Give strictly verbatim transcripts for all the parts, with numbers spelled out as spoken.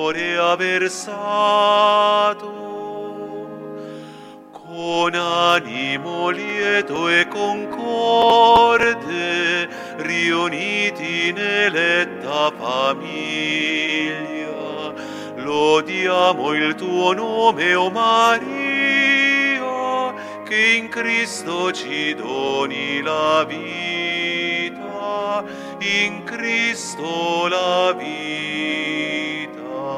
cuore ha versato. Con animo lieto e concorde, riuniti in eletta famiglia, lodiamo il tuo nome, o Maria, che in Cristo ci doni la vita, in Cristo la vita.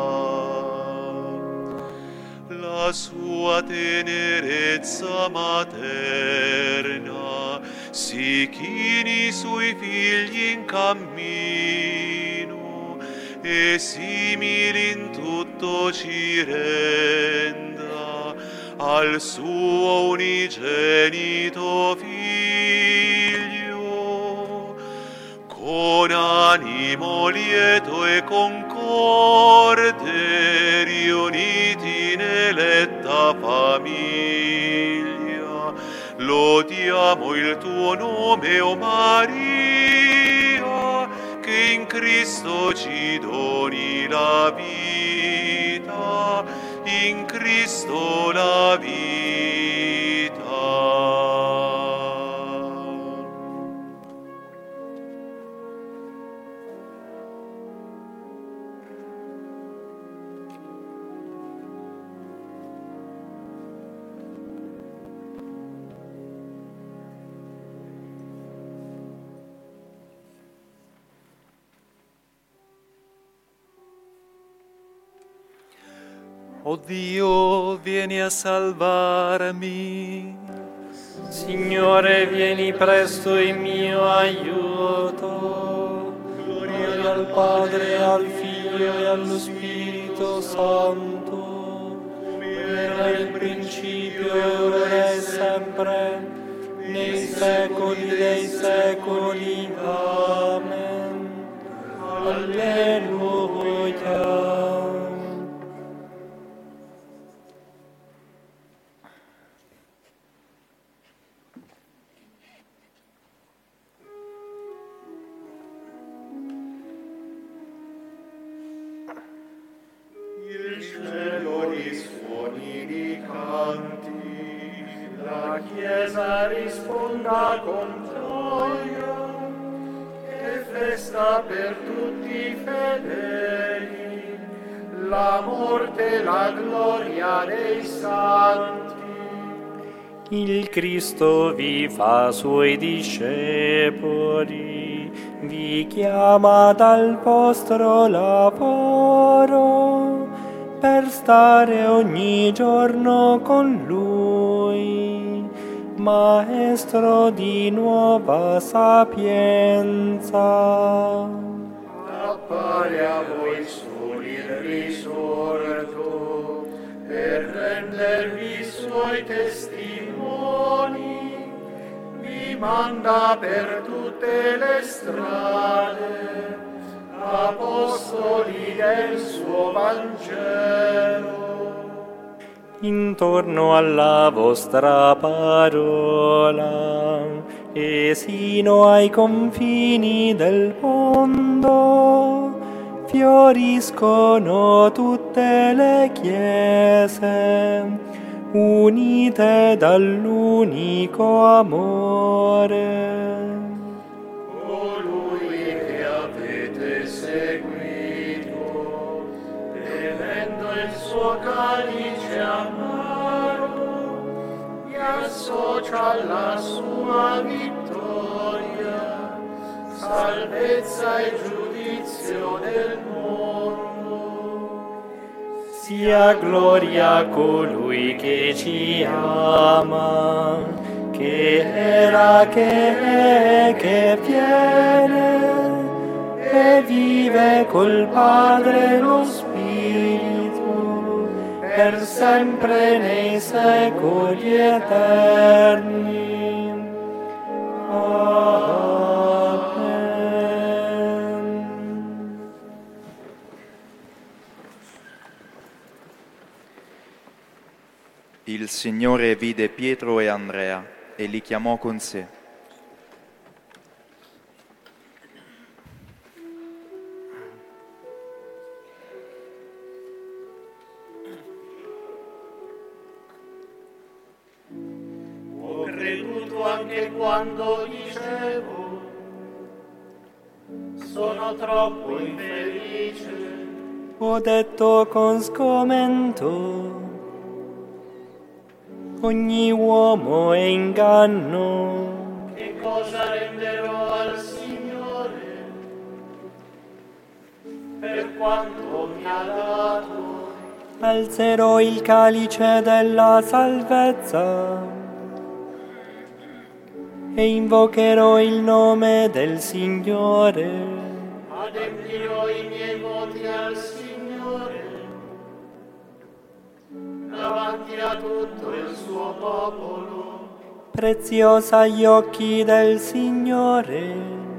La sua tenerezza materna si chini sui figli in cammino e simili in tutto ci renda al suo unigenito Figlio. Con animo lieto e concorde, riuniti in eletta famiglia, lodiamo il tuo nome, o Maria, che in Cristo ci doni la vita, in Cristo la vita. O Dio, vieni a salvarmi. Signore, vieni presto in mio aiuto. Gloria al Padre, al Figlio e allo Spirito Santo, come era in principio e ora e sempre, nei secoli dei secoli. Amen. Alleluia. Chiesa risponda con gioia, e festa per tutti i fedeli, la morte e la gloria dei santi. Il Cristo vi fa suoi discepoli, vi chiama dal vostro lavoro, per stare ogni giorno con Lui. Maestro di nuova sapienza, appare a voi soli il risorto, per rendervi suoi testimoni, vi manda per tutte le strade, apostoli del suo Vangelo. Intorno alla vostra parola e sino ai confini del mondo fioriscono tutte le chiese, unite dall'unico amore. Colui che avete seguito, bevendo il suo calice amaro, vi associa alla sua vittoria, salvezza e giudizio del mondo. Sia gloria a colui che ci ama, che era, che è, che viene, e vive col Padre lo Spirito, per sempre nei secoli eterni. Amen. Il Signore vide Pietro e Andrea e li chiamò con sé. creduto anche quando dicevo, sono troppo infelice. Ho detto con sgomento, ogni uomo è inganno. Che cosa renderò al Signore per quanto mi ha dato? Alzerò il calice della salvezza e invocherò il nome del Signore. Adempirò i miei voti al Signore davanti a tutto il suo popolo. Preziosa agli occhi del Signore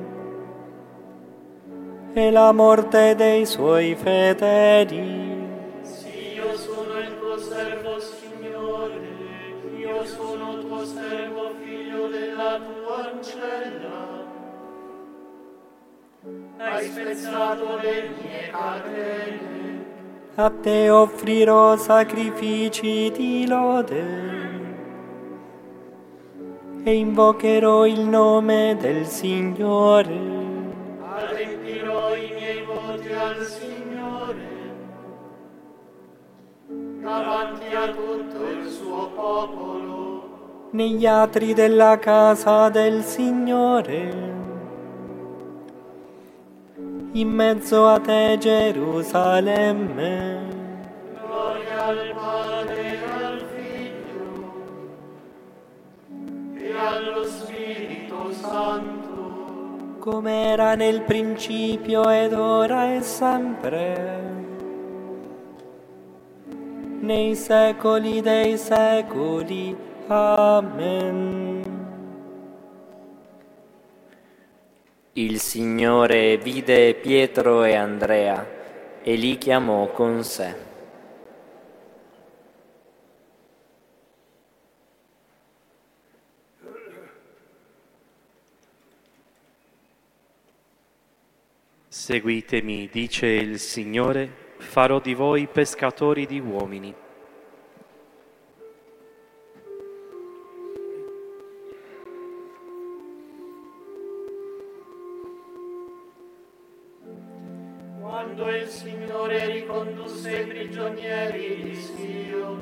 è la morte dei suoi fedeli. Sì, io sono il tuo servo, Signore, io sono tuo servo, figlio della tua ancella. Hai spezzato le mie catene. A te offrirò sacrifici di lode e invocherò il nome del Signore. Adempirò i miei voti al Signore davanti a tutto il suo popolo. Negli atri della casa del Signore, in mezzo a te Gerusalemme. Gloria al Padre e al Figlio e allo Spirito Santo, come era nel principio ed ora e sempre, nei secoli dei secoli. Amen. Il Signore vide Pietro e Andrea e li chiamò con sé. Seguitemi, dice il Signore, farò di voi pescatori di uomini. quando il Signore ricondusse i prigionieri di Sion,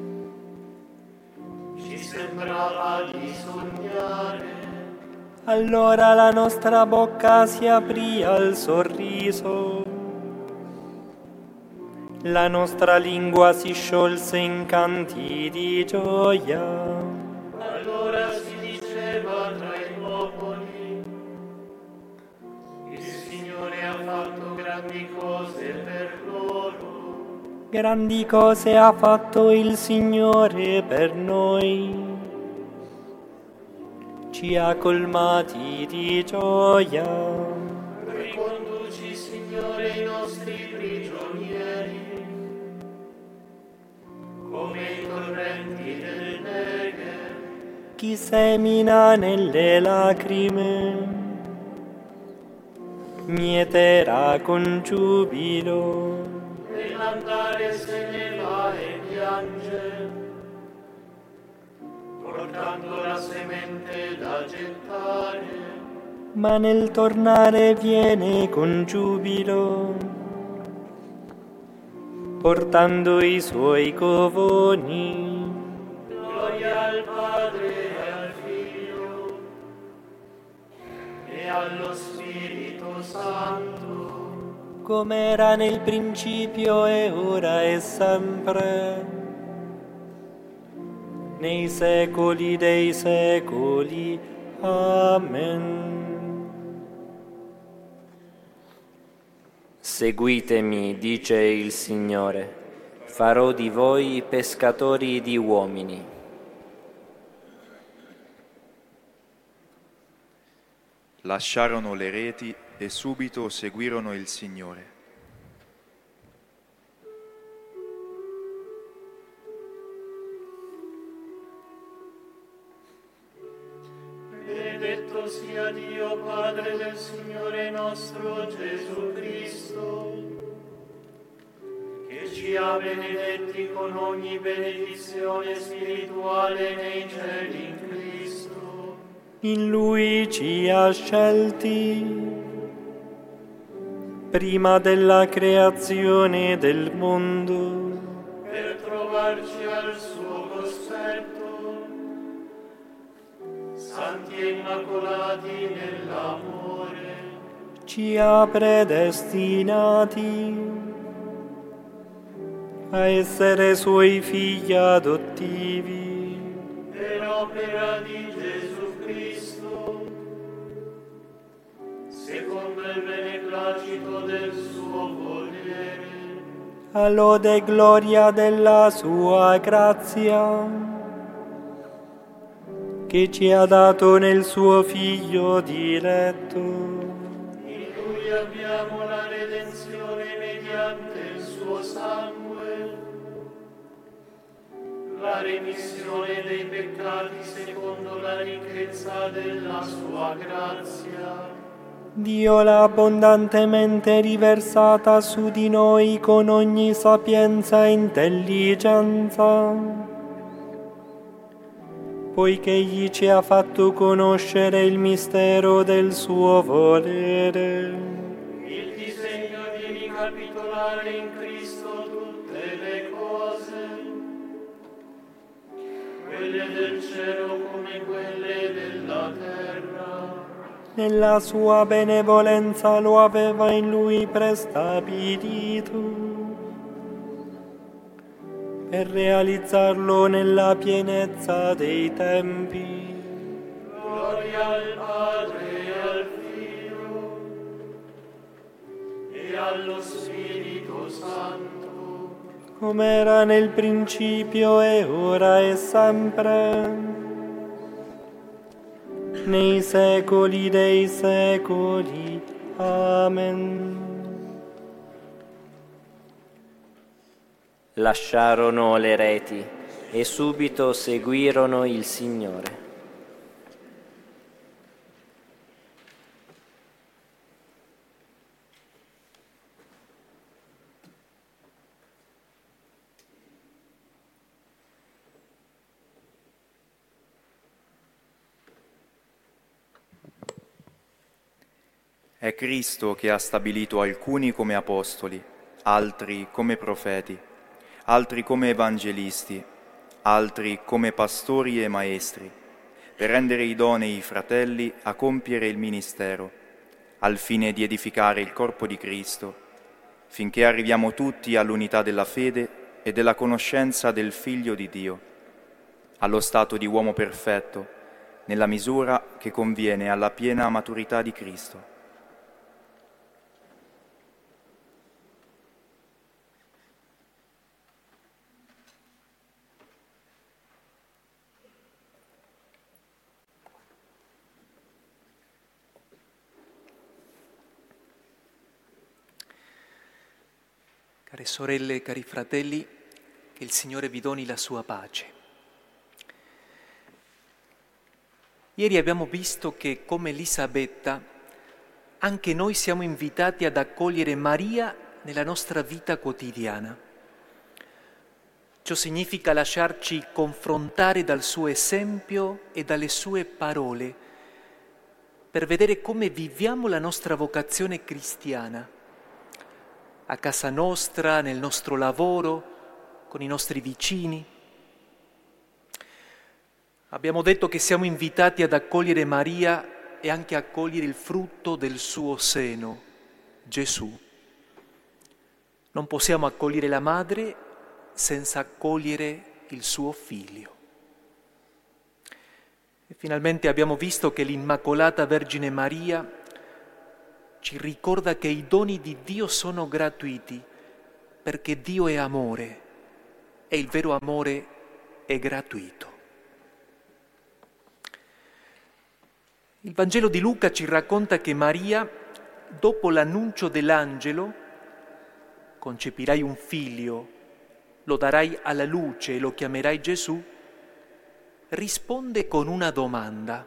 ci sembrava di sognare. Allora la nostra bocca si aprì al sorriso, la nostra lingua si sciolse in canti di gioia. Allora si diceva tra i popoli, il Signore ha fatto grandi cose per loro. Grandi cose ha fatto il Signore per noi, ci ha colmati di gioia. Riconduci, Signore, i nostri prigionieri, come i torrenti del Negev. Chi semina nelle lacrime mieterà con giubilo. Nell'andare se ne va e piange, portando la semente da gettare. Ma nel tornare viene con giubilo, portando i suoi covoni. Gloria al Padre e al Figlio e allo Spirito Santo, come era nel principio e ora e sempre, nei secoli dei secoli. Amen. Seguitemi, dice il Signore, farò di voi pescatori di uomini. Lasciarono le reti e subito seguirono il Signore. benedetto sia Dio Padre del Signore nostro Gesù Cristo, che ci ha benedetti con ogni benedizione spirituale nei cieli in Cristo. In Lui ci ha scelti prima della creazione del mondo per trovarci al suo cospetto, santi e immacolati nell'amore. ci ha predestinati a essere Suoi figli adottivi Per opera di Gesù Cristo, secondo il beneplacito del suo volere, a lode e gloria della Sua grazia, che ci ha dato nel Suo Figlio diletto. in Lui abbiamo la redenzione mediante il suo sangue, la remissione dei peccati secondo la ricchezza della sua grazia. Dio l'ha abbondantemente riversata su di noi con ogni sapienza e intelligenza, poiché Egli ci ha fatto conoscere il mistero del suo volere, Il disegno di ricapitolare in Cristo tutte le cose, quelle del cielo come quelle della terra. nella sua benevolenza lo aveva in Lui prestabilito, per realizzarlo nella pienezza dei tempi. Gloria al Padre e al Figlio e allo Spirito Santo, come era nel principio e ora e sempre, nei secoli dei secoli. Amen. Lasciarono le reti e subito seguirono il Signore. È Cristo che ha stabilito alcuni come apostoli, altri come profeti, altri come evangelisti, altri come pastori e maestri, per rendere idonei i fratelli a compiere il ministero, al fine di edificare il corpo di Cristo, finché arriviamo tutti all'unità della fede e della conoscenza del Figlio di Dio, allo stato di uomo perfetto, nella misura che conviene alla piena maturità di Cristo. Care sorelle e cari fratelli, che il Signore vi doni la sua pace. Ieri abbiamo visto che, come Elisabetta, anche noi siamo invitati ad accogliere Maria nella nostra vita quotidiana. Ciò significa lasciarci confrontare dal suo esempio e dalle sue parole, per vedere come viviamo la nostra vocazione cristiana, a casa nostra, nel nostro lavoro, con i nostri vicini. Abbiamo detto che siamo invitati ad accogliere Maria e anche a accogliere il frutto del suo seno, Gesù. Non possiamo accogliere la madre senza accogliere il suo figlio. E finalmente abbiamo visto che l'Immacolata Vergine Maria ci ricorda che i doni di Dio sono gratuiti, perché Dio è amore e il vero amore è gratuito. Il Vangelo di Luca ci racconta che Maria, dopo l'annuncio dell'angelo, concepirai un figlio, lo darai alla luce e lo chiamerai Gesù, risponde con una domanda.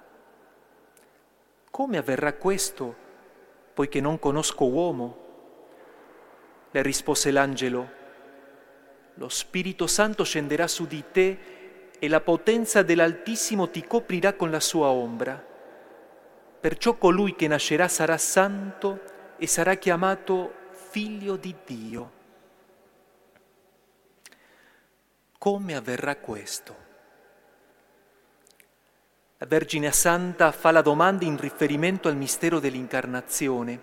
Come avverrà questo, poiché non conosco uomo? Le rispose l'angelo: lo Spirito Santo scenderà su di te e la potenza dell'Altissimo ti coprirà con la sua ombra. Perciò colui che nascerà sarà santo e sarà chiamato Figlio di Dio. Come avverrà questo? La Vergine Santa fa la domanda in riferimento al mistero dell'incarnazione.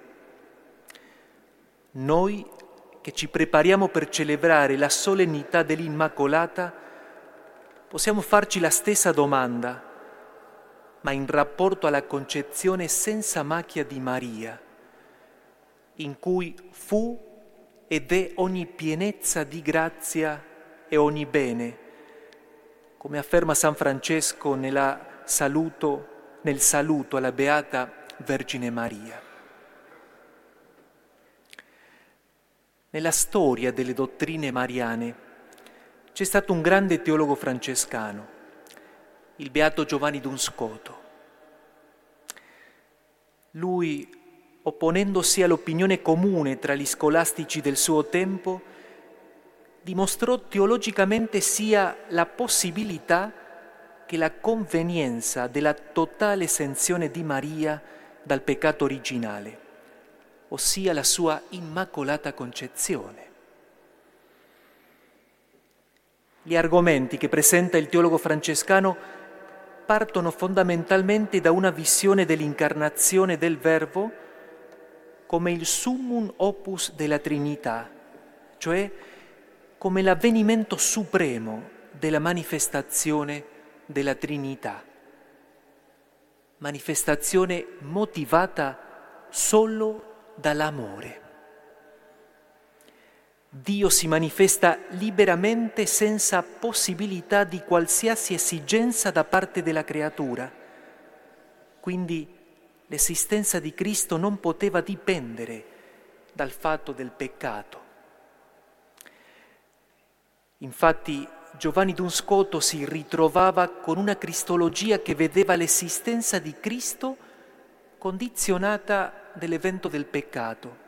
Noi che ci prepariamo per celebrare la solennità dell'Immacolata possiamo farci la stessa domanda, ma in rapporto alla concezione senza macchia di Maria, in cui fu ed è ogni pienezza di grazia e ogni bene, come afferma San Francesco nella saluto, nel saluto alla Beata Vergine Maria. Nella storia delle dottrine mariane c'è stato un grande teologo francescano, il Beato Giovanni d'Unscoto. Lui, opponendosi all'opinione comune tra gli scolastici del suo tempo, dimostrò teologicamente sia la possibilità che la convenienza della totale esenzione di Maria dal peccato originale, ossia la sua immacolata concezione. Gli argomenti che presenta il teologo francescano partono fondamentalmente da una visione dell'incarnazione del Verbo come il summum opus della Trinità, cioè come l'avvenimento supremo della manifestazione della Trinità, manifestazione motivata solo dall'amore. Dio si manifesta liberamente senza possibilità di qualsiasi esigenza da parte della creatura. Quindi l'esistenza di Cristo non poteva dipendere dal fatto del peccato. Infatti Giovanni d'Unscoto si ritrovava con una cristologia che vedeva l'esistenza di Cristo condizionata dall'evento del peccato.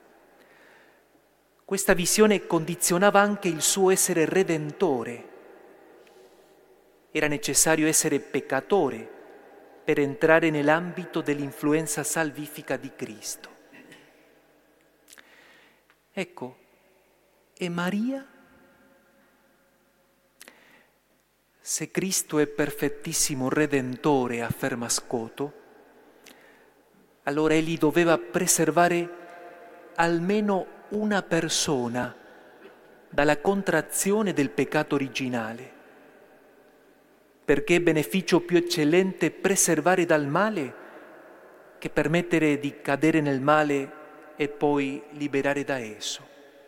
Questa visione condizionava anche il suo essere redentore. Era necessario essere peccatore per entrare nell'ambito dell'influenza salvifica di Cristo. Ecco, e Maria? Se Cristo è perfettissimo Redentore, afferma Scoto, allora egli doveva preservare almeno una persona dalla contrazione del peccato originale, perché è beneficio più eccellente preservare dal male che permettere di cadere nel male e poi liberare da esso.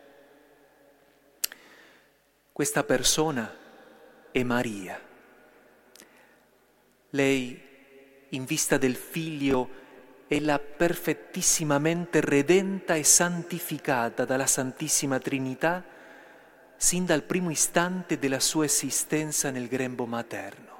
Questa persona è Maria. Lei, in vista del Figlio, è la perfettissimamente redenta e santificata dalla Santissima Trinità sin dal primo istante della sua esistenza nel grembo materno.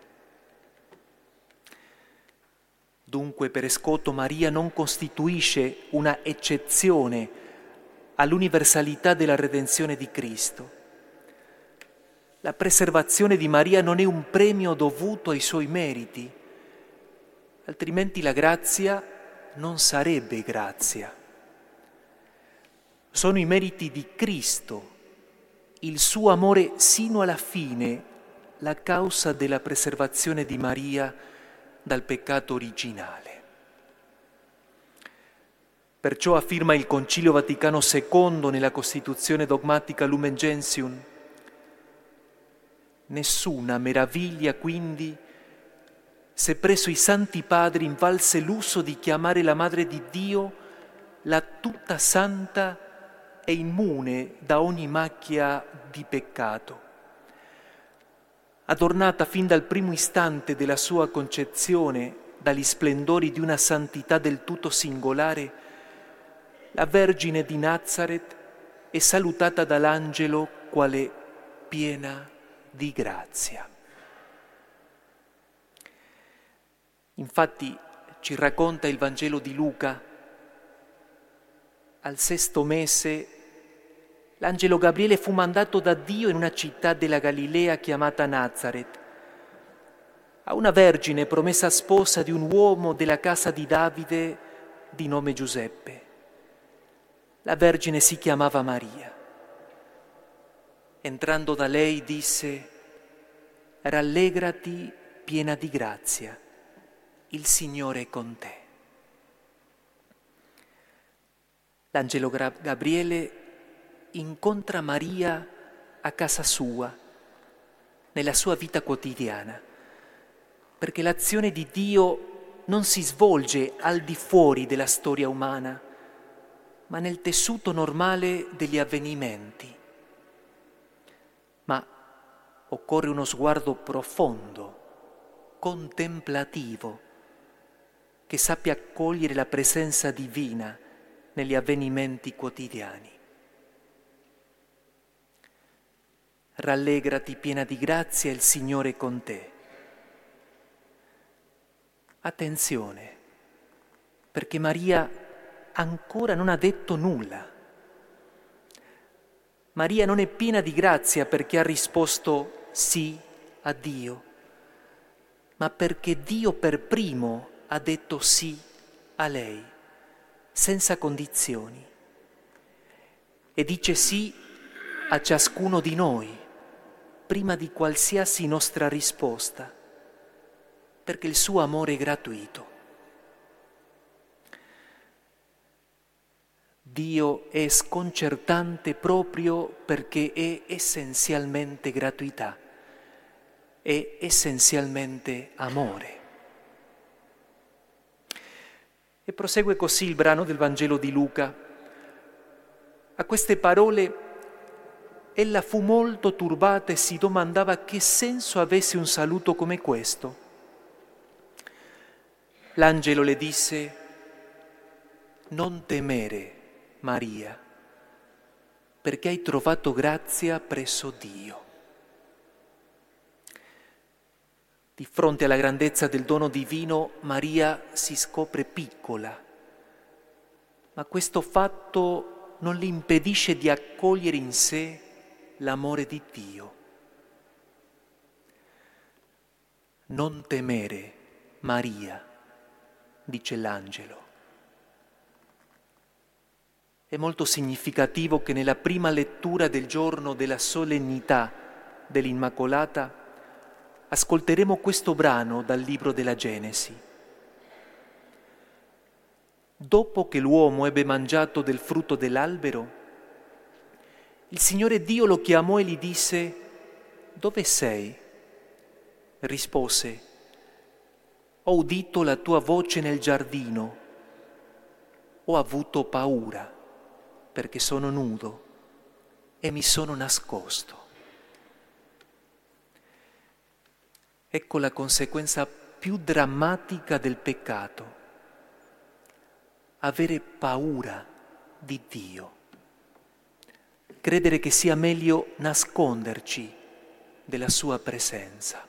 Dunque, per Scoto, Maria non costituisce una eccezione all'universalità della redenzione di Cristo. La preservazione di Maria non è un premio dovuto ai suoi meriti, altrimenti la grazia non sarebbe grazia. Sono i meriti di Cristo, il suo amore sino alla fine, la causa della preservazione di Maria dal peccato originale. Perciò afferma il Concilio Vaticano secondo nella Costituzione dogmatica Lumen Gentium: nessuna meraviglia quindi se presso i Santi Padri invalse l'uso di chiamare la Madre di Dio la tutta santa e immune da ogni macchia di peccato. Adornata fin dal primo istante della sua concezione dagli splendori di una santità del tutto singolare, la Vergine di Nazareth è salutata dall'angelo quale piena di grazia. Infatti ci racconta il Vangelo di Luca: al sesto mese l'angelo Gabriele fu mandato da Dio in una città della Galilea chiamata Nazareth, a una vergine promessa sposa di un uomo della casa di Davide di nome Giuseppe. La vergine si chiamava Maria. Entrando da lei disse: «Rallegrati, piena di grazia, il Signore è con te». L'angelo Gabriele incontra Maria a casa sua, nella sua vita quotidiana, perché l'azione di Dio non si svolge al di fuori della storia umana, ma nel tessuto normale degli avvenimenti. Ma occorre uno sguardo profondo, contemplativo, che sappia accogliere la presenza divina negli avvenimenti quotidiani. Rallegrati, piena di grazia, il Signore è con te. Attenzione, perché Maria ancora non ha detto nulla. Maria non è piena di grazia perché ha risposto sì a Dio, ma perché Dio per primo ha detto sì a lei, senza condizioni. E dice sì a ciascuno di noi, prima di qualsiasi nostra risposta, perché il suo amore è gratuito. Dio è sconcertante proprio perché è essenzialmente gratuità, è essenzialmente amore. E prosegue così il brano del Vangelo di Luca. A queste parole ella fu molto turbata e si domandava che senso avesse un saluto come questo. L'angelo le disse: «Non temere, Maria, perché hai trovato grazia presso Dio». Di fronte alla grandezza del dono divino, Maria si scopre piccola, ma questo fatto non le impedisce di accogliere in sé l'amore di Dio. «Non temere, Maria», dice l'angelo. È molto significativo che nella prima lettura del giorno della solennità dell'Immacolata ascolteremo questo brano dal libro della Genesi. Dopo che l'uomo ebbe mangiato del frutto dell'albero, il Signore Dio lo chiamò e gli disse: «Dove sei?» Rispose: «Ho udito la tua voce nel giardino, ho avuto paura perché sono nudo e mi sono nascosto». Ecco la conseguenza più drammatica del peccato: avere paura di Dio, credere che sia meglio nasconderci della sua presenza.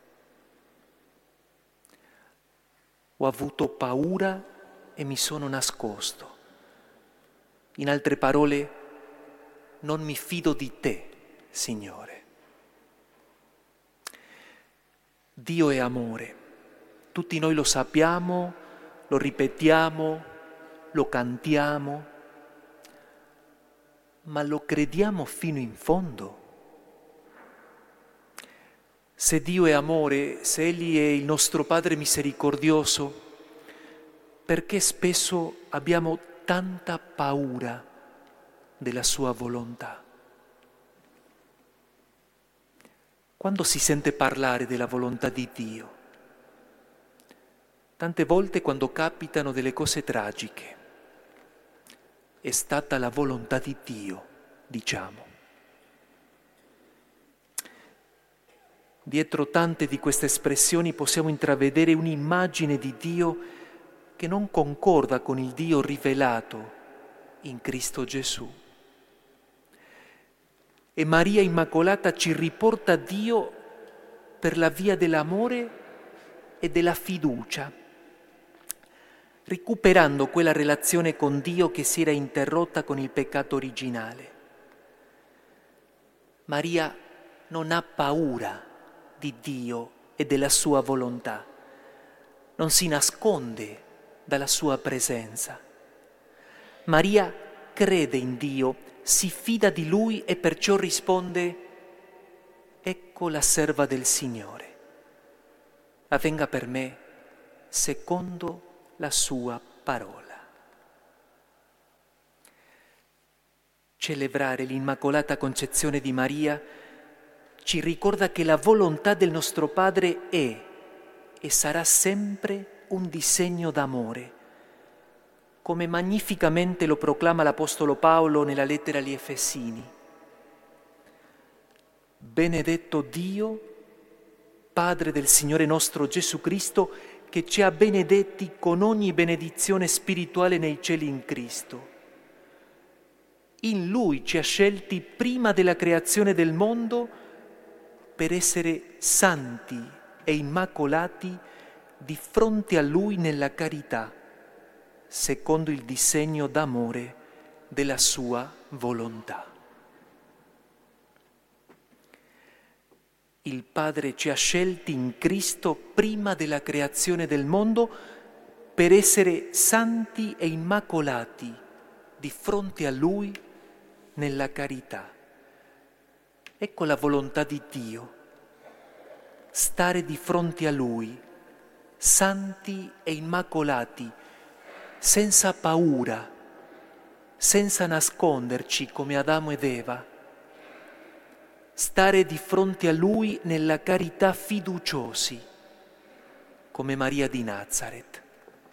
Ho avuto paura e mi sono nascosto. In altre parole, non mi fido di te, Signore. Dio è amore, tutti noi lo sappiamo, lo ripetiamo, lo cantiamo, ma lo crediamo fino in fondo? Se Dio è amore, se Egli è il nostro Padre misericordioso, perché spesso abbiamo tanta paura della sua volontà? Quando si sente parlare della volontà di Dio? Tante volte quando capitano delle cose tragiche. È stata la volontà di Dio, diciamo. Dietro tante di queste espressioni possiamo intravedere un'immagine di Dio che non concorda con il Dio rivelato in Cristo Gesù. E Maria Immacolata ci riporta a Dio per la via dell'amore e della fiducia, recuperando quella relazione con Dio che si era interrotta con il peccato originale. Maria non ha paura di Dio e della sua volontà. Non si nasconde dalla sua presenza. Maria crede in Dio, si fida di Lui e perciò risponde: ecco la serva del Signore. Avvenga per me secondo la sua parola. Celebrare l'Immacolata Concezione di Maria ci ricorda che la volontà del nostro Padre è e sarà sempre un disegno d'amore, come magnificamente lo proclama l'Apostolo Paolo nella lettera agli Efesini. Benedetto Dio, Padre del Signore nostro Gesù Cristo, che ci ha benedetti con ogni benedizione spirituale nei cieli in Cristo. In Lui ci ha scelti prima della creazione del mondo per essere santi e immacolati di fronte a Lui nella carità, secondo il disegno d'amore della sua volontà. Il Padre ci ha scelti in Cristo prima della creazione del mondo per essere santi e immacolati di fronte a Lui nella carità. Ecco la volontà di Dio, stare di fronte a Lui, santi e immacolati, senza paura, senza nasconderci come Adamo ed Eva, stare di fronte a Lui nella carità fiduciosi, come Maria di Nazareth.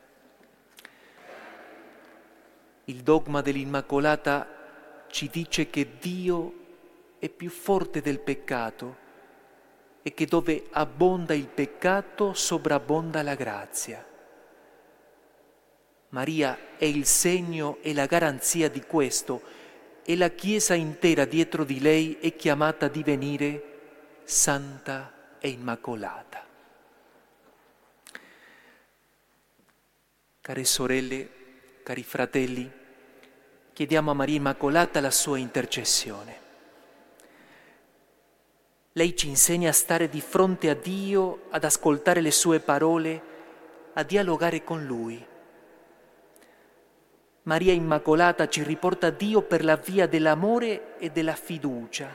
Il dogma dell'Immacolata ci dice che Dio è più forte del peccato e che dove abbonda il peccato sovrabbonda la grazia. Maria è il segno e la garanzia di questo e la Chiesa intera dietro di lei è chiamata a divenire santa e immacolata. Care sorelle, cari fratelli, chiediamo a Maria Immacolata la sua intercessione. Lei ci insegna a stare di fronte a Dio, ad ascoltare le sue parole, a dialogare con Lui. Maria Immacolata ci riporta a Dio per la via dell'amore e della fiducia.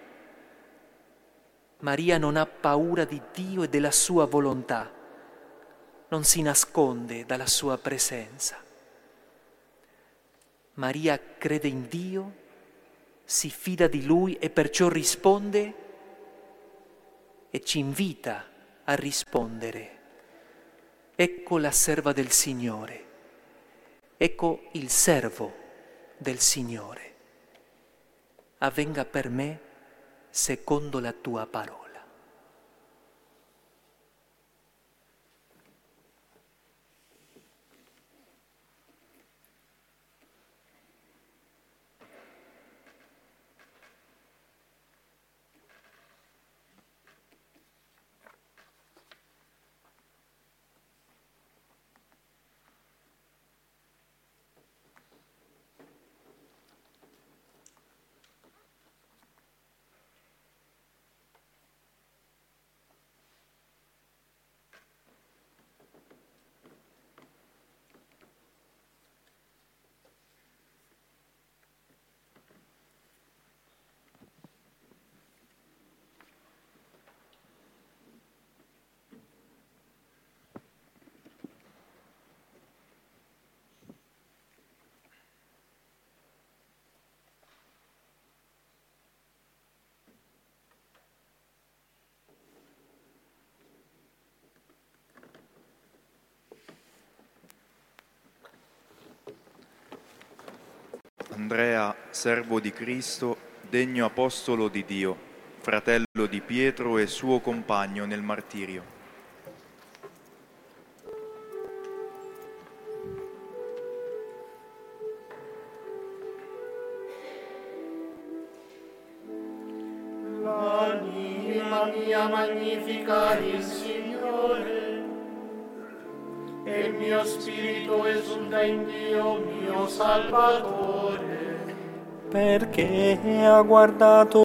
Maria non ha paura di Dio e della sua volontà, non si nasconde dalla sua presenza. Maria crede in Dio, si fida di Lui e perciò risponde e ci invita a rispondere. Ecco la serva del Signore, ecco il servo del Signore. Avvenga per me secondo la tua parola. Andrea, servo di Cristo, degno apostolo di Dio, fratello di Pietro e suo compagno nel martirio. L'anima mia magnifica il Signore, e il mio spirito esulta in Dio mio Salvatore, perché ha guardato